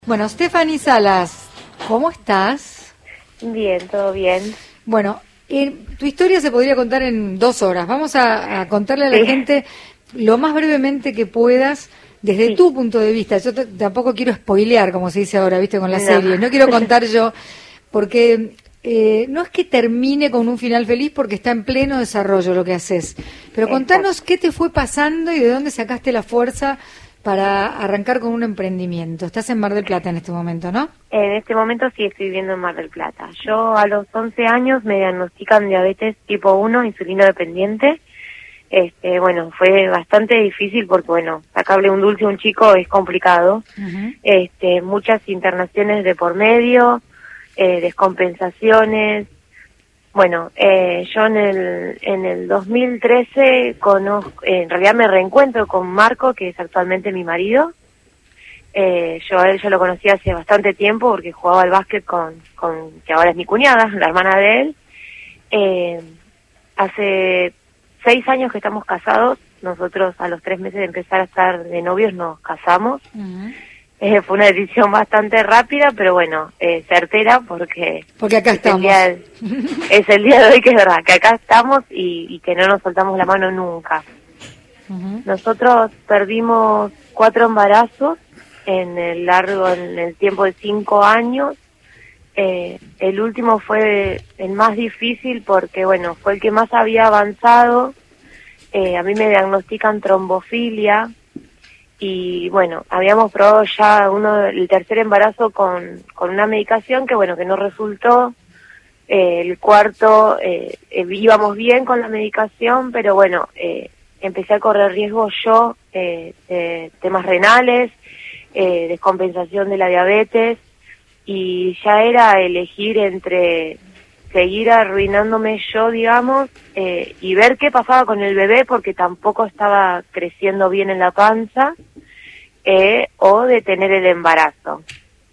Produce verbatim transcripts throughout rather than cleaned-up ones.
Bueno, Stephanie Salas, ¿cómo estás? Bien, todo bien. Bueno, eh, tu historia se podría contar en dos horas. Vamos a, a contarle a la Sí. gente lo más brevemente que puedas, desde Sí. tu punto de vista. Yo t- tampoco quiero spoilear, como se dice ahora, viste, con las No. series. No quiero contar yo, porque eh, no es que termine con un final feliz, porque está en pleno desarrollo lo que haces. Pero contanos qué te fue pasando y de dónde sacaste la fuerza para arrancar con un emprendimiento. Estás en Mar del Plata en este momento, ¿no? En este momento sí estoy viviendo en Mar del Plata. Yo a los once años me diagnostican diabetes tipo uno, insulino dependiente. Este, bueno, fue bastante difícil porque, bueno, sacarle un dulce a un chico es complicado. Uh-huh. Este, muchas internaciones de por medio, eh, descompensaciones. Bueno, eh, yo en el en el dos mil trece conozco, eh, en realidad me reencuentro con Marco, que es actualmente mi marido. Eh, yo a él ya lo conocí hace bastante tiempo porque jugaba al básquet con, con que ahora es mi cuñada, la hermana de él. Eh, hace seis años que estamos casados. Nosotros a los tres meses de empezar a estar de novios nos casamos. Uh-huh. Eh, fue una decisión bastante rápida, pero bueno, eh, certera, porque Porque acá es el, estamos. día, es el día de hoy que es verdad, que acá estamos y, y que no nos soltamos la mano nunca. Uh-huh. Nosotros perdimos cuatro embarazos en el largo, en el tiempo de cinco años. Eh, el último fue el más difícil porque, bueno, fue el que más había avanzado. Eh, a mí me diagnostican trombofilia. Y bueno, habíamos probado ya uno el tercer embarazo con, con una medicación que bueno, que no resultó. Eh, el cuarto, eh, eh, íbamos bien con la medicación, pero bueno, eh, empecé a correr riesgo yo, eh, de temas renales, eh, descompensación de la diabetes, y ya era elegir entre seguir arruinándome yo, digamos, eh, y ver qué pasaba con el bebé, porque tampoco estaba creciendo bien en la panza, eh, o detener el embarazo.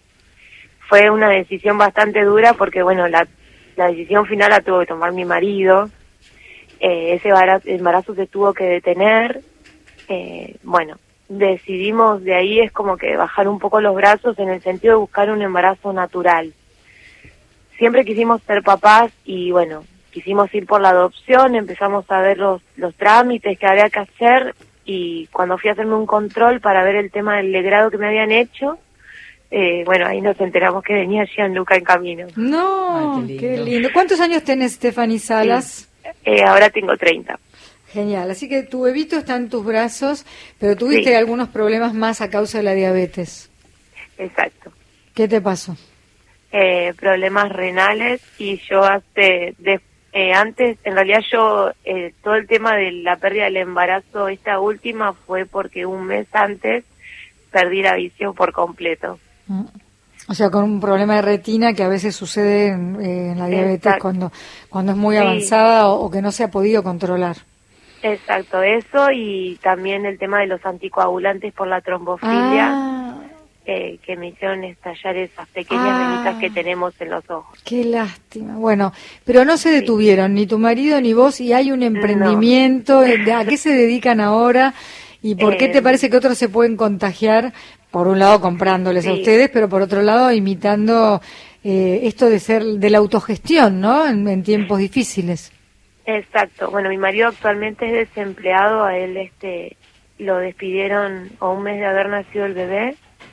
Fue una decisión bastante dura porque, bueno, la, la decisión final la tuvo que tomar mi marido. Eh, ese embarazo, embarazo se tuvo que detener. Eh, bueno, decidimos de ahí es como que bajar un poco los brazos en el sentido de buscar un embarazo natural. Siempre quisimos ser papás y bueno, quisimos ir por la adopción, empezamos a ver los, los trámites que había que hacer y cuando fui a hacerme un control para ver el tema del legrado que me habían hecho, eh, bueno, ahí nos enteramos que venía Gianluca en camino. No, Ay, qué qué, lindo. lindo. ¿Cuántos años tenés, Stephanie Salas? Eh, ahora tengo treinta. Genial, así que tu bebito está en tus brazos, pero tuviste Sí. algunos problemas más a causa de la diabetes. Exacto. ¿Qué te pasó? Eh, problemas renales y yo hace de, eh, antes, en realidad yo, eh, todo el tema de la pérdida del embarazo, esta última fue porque un mes antes perdí la visión por completo. Mm. O sea, con un problema de retina que a veces sucede en, eh, en la diabetes Exacto. cuando cuando es muy Sí. avanzada o, o que no se ha podido controlar. Exacto, eso y también el tema de los anticoagulantes por la trombofilia, Ah, eh, que me hicieron estallar esas pequeñas Ah. venitas que tenemos en los ojos. qué lástima. Bueno, pero no se Sí. detuvieron, ni tu marido ni vos, y hay un emprendimiento. eh, ¿A qué se dedican ahora? ¿Y por qué te Eh, parece que otros se pueden contagiar? Por un lado comprándoles a Sí. ustedes, pero por otro lado imitando eh, esto de ser de la autogestión, ¿no? En, en tiempos difíciles. Exacto. Bueno, mi marido actualmente es desempleado, a él este lo despidieron a un mes de haber nacido el bebé.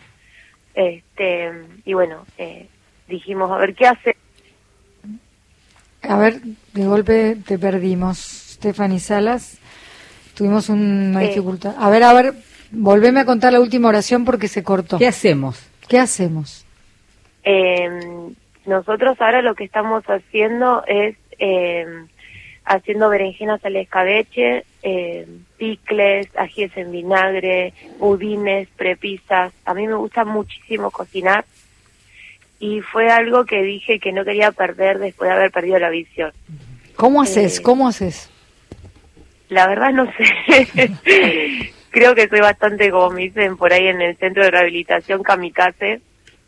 Este, y bueno, eh, dijimos, a ver qué hace. A ver, de golpe te perdimos, Stephanie Salas. Tuvimos una Eh. dificultad. A ver, a ver, volveme a contar la última oración porque se cortó. ¿Qué hacemos? ¿Qué hacemos? Eh, nosotros ahora lo que estamos haciendo es eh, haciendo berenjenas al escabeche, eh, picles, ajíes en vinagre, budines, prepisas. A mí me gusta muchísimo cocinar y fue algo que dije que no quería perder después de haber perdido la visión. ¿Cómo haces? Eh. ¿Cómo haces? La verdad no sé. Creo que soy bastante, como me dicen por ahí en el centro de rehabilitación, kamikaze.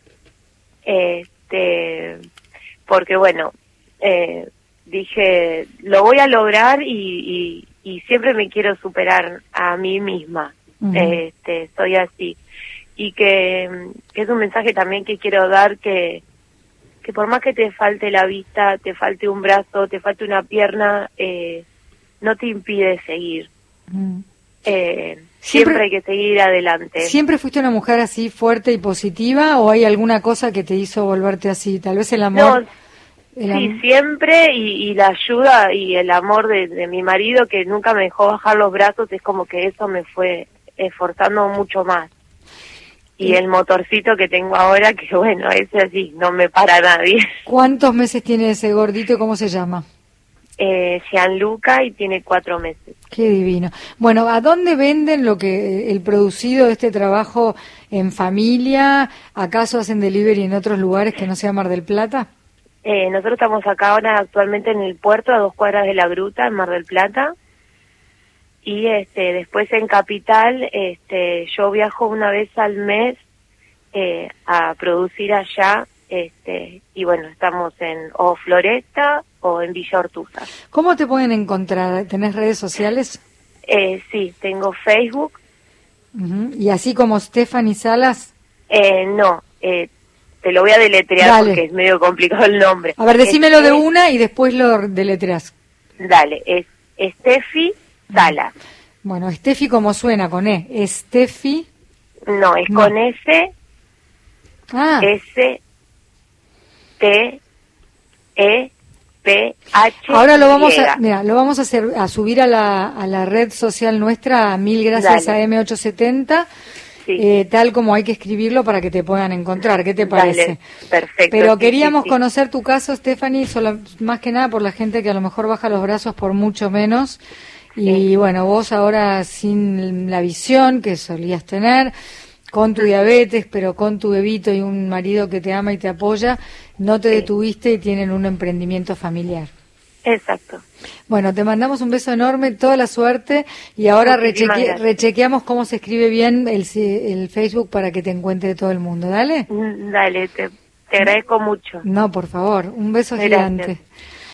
Este, porque bueno, eh, dije, lo voy a lograr y, y, y siempre me quiero superar a mí misma. Uh-huh. Este, soy así. y que, que es un mensaje también que quiero dar, que, que por más que te falte la vista, te falte un brazo, te falte una pierna, eh, no te impide seguir. Mm. Eh, siempre, siempre hay que seguir adelante. ¿Siempre fuiste una mujer así fuerte y positiva o hay alguna cosa que te hizo volverte así? Tal vez el amor... No, el am- sí, siempre, y, y la ayuda y el amor de, de mi marido, que nunca me dejó bajar los brazos, es como que eso me fue esforzando mucho más. Y el motorcito que tengo ahora, que bueno, ese así, no me para nadie. ¿Cuántos meses tiene ese gordito y cómo se llama? Eh, Gianluca, y tiene cuatro meses. Qué divino. Bueno, ¿a dónde venden lo que el producido de este trabajo en familia? ¿Acaso hacen delivery en otros lugares que no sea Mar del Plata? Eh, nosotros estamos acá ahora actualmente en el puerto, a dos cuadras de la Gruta, en Mar del Plata. Y este, después en Capital, este, yo viajo una vez al mes eh, a producir allá, este, y bueno, estamos en o Floresta o en Villa Ortuza. ¿Cómo te pueden encontrar? ¿Tenés redes sociales? Eh, sí, tengo Facebook. Uh-huh. ¿Y así como Stephanie Salas? Eh, no, eh, te lo voy a deletrear. Dale. Porque es medio complicado el nombre. A ver, decímelo de una y después lo deletreas. Dale, es Steffi Salas. Bueno, Steffi como suena, con E. Steffi. No, es no. con S. Ah. S. T. E. P. H. Ahora lo vamos a, mira, lo vamos a hacer, a subir a la, a la red social nuestra, a mil gracias. Dale. A eme ochocientos setenta. Sí. Eh, tal como hay que escribirlo para que te puedan encontrar. ¿Qué te parece? Dale, perfecto. Pero sí, queríamos sí, sí. conocer tu caso, Stephanie, solo, más que nada por la gente que a lo mejor baja los brazos por mucho menos. Y sí. Bueno, vos ahora sin la visión que solías tener, con tu diabetes, pero con tu bebito y un marido que te ama y te apoya, no te sí. detuviste y tienen un emprendimiento familiar. Exacto. Bueno, te mandamos un beso enorme, toda la suerte, y ahora recheque, rechequeamos cómo se escribe bien el, el Facebook para que te encuentre todo el mundo. ¿Dale? Dale, te, te agradezco mucho. No, por favor, un beso Gracias. Gigante.